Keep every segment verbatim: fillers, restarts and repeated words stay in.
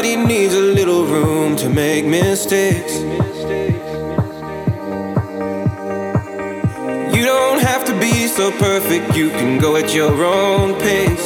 Everybody needs a little room to make mistakes. You don't have to be so perfect, you can go at your own pace.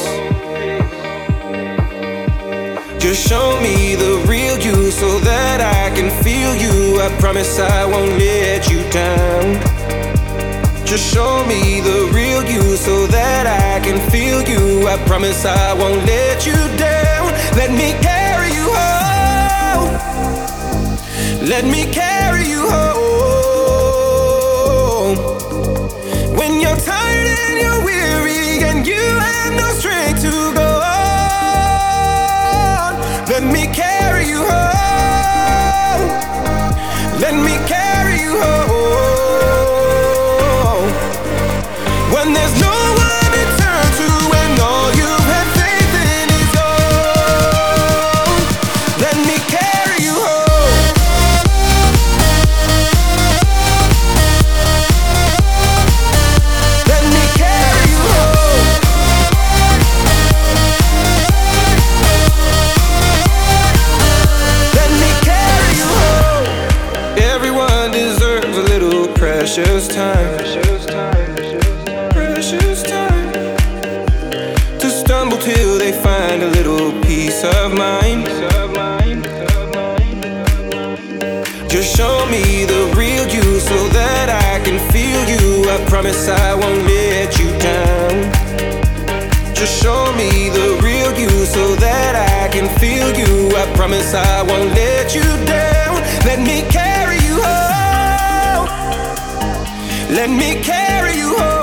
Just show me the real you so that I can feel you. I promise I won't let you down. Just show me the real you so that I can feel you. I promise I won't let you down. Let me carry you home. Let me carry you home. When you're tired and you're weary and you have no strength to go on, let me carry you home. Let me carry you home. When there's no one to turn to and all you have faith in is gone, let me carry you home. Let me carry you home. Let me carry you home. Everyone deserves a little precious time. Precious time to stumble till they find a little peace of mind. Just show me the real you so that I can feel you. I promise I won't let you down. Just show me the real you so that I can feel you. I promise I won't let you down. Let me carry you home. Let me carry you home.